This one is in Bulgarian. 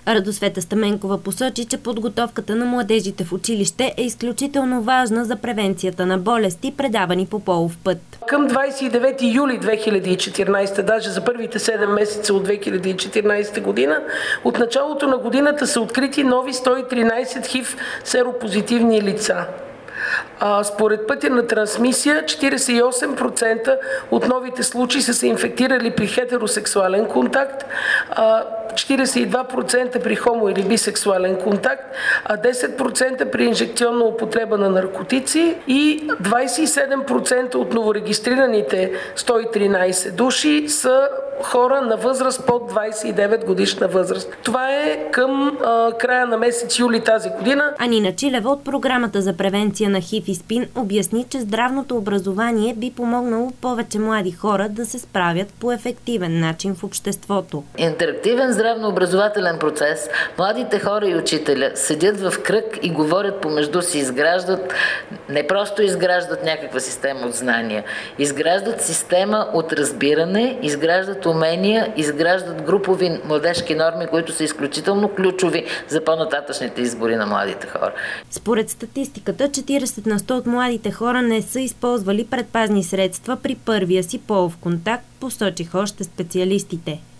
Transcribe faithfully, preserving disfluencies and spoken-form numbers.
Радосвета Стаменкова посочи, че подготовката на младежите в училище е изключително важна за превенцията на болести, предавани по полов път. Към двадесет и девети юли две хиляди и четиринадесета, даже за първите седем месеца от две хиляди и четиринадесета година, от началото на годината са открити нови сто и тринадесет хив серопозитивни лица. А, според пътя на трансмисия, четиридесет и осем процента от новите случаи са се инфектирали при хетеросексуален контакт, а, четиридесет и два процента при хомо- или бисексуален контакт, а десет процента при инжекционна употреба на наркотици и двадесет и седем процента от новорегистрираните сто и тринадесет души са хора на възраст под двадесет и девет годишна възраст. Това е към а, края на месец юли тази година. Анина Чилева от програмата за превенция на ХИВ и СПИН обясни, че здравното образование би помогнало повече млади хора да се справят по ефективен начин в обществото. Интерактивен здравнообразователен процес. Младите хора и учителя седят в кръг и говорят помежду си, изграждат, не просто изграждат някаква система от знания, изграждат система от разбиране, изграждат умения, изграждат групови младежки норми, които са изключително ключови за по-нататъчните избори на младите хора. Според статистиката, четиридесет на сто от младите хора не са използвали предпазни средства при първия си полов контакт, посочиха още специалистите.